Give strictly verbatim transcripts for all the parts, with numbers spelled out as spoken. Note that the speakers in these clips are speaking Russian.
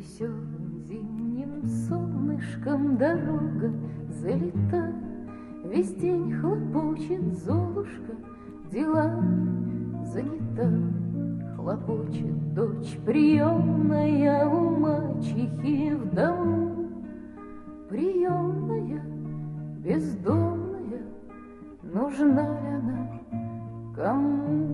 Веселым зимним солнышком дорога залита, весь день хлопочет Золушка, делами занята. Хлопочет дочь приемная у мачехи в дому, приемная, бездомная, нужна ли она кому?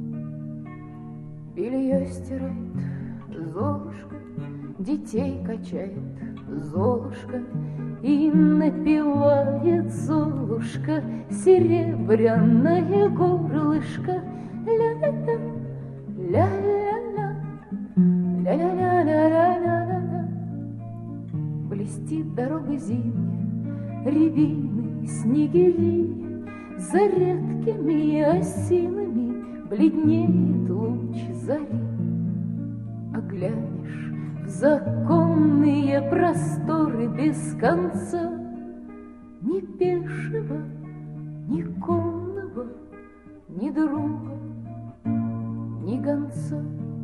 Белье стирает Золушка, детей качает Золушка, и напевает Золушка серебряное горлышко. Ля-ля-ля, ля-ля-ля, ля-ля-ля-ля-ля-ля-ля. Блестит дорога зимняя, рябины, снегири, за редкими осинами бледнеет луч зари. А глянешь в законные просторы без конца, ни пешего, ни конного, ни друга, ни гонца.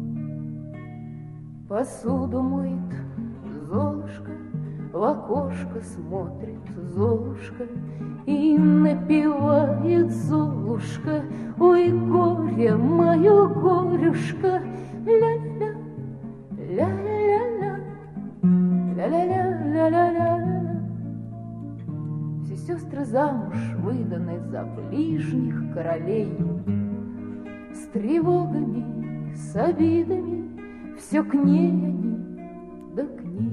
Посуду моет Золушка, в окошко смотрит Золушка, и напевает Золушка: ой, горе мое, горюшка, ля-ля, ля-ля-ля, ля-ля-ля-ля-ля-ля. Все сестры замуж выданы за ближних королей, с тревогами, с обидами, все к ней они, да к ней.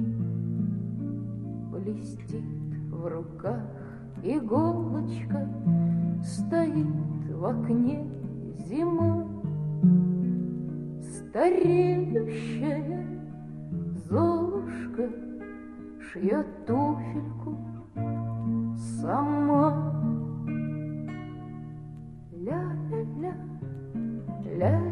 Блестит в руках иголочка, стоит в окне зима, стареющая Золушка шьет туфельку сама. Ля-ля-ля, ля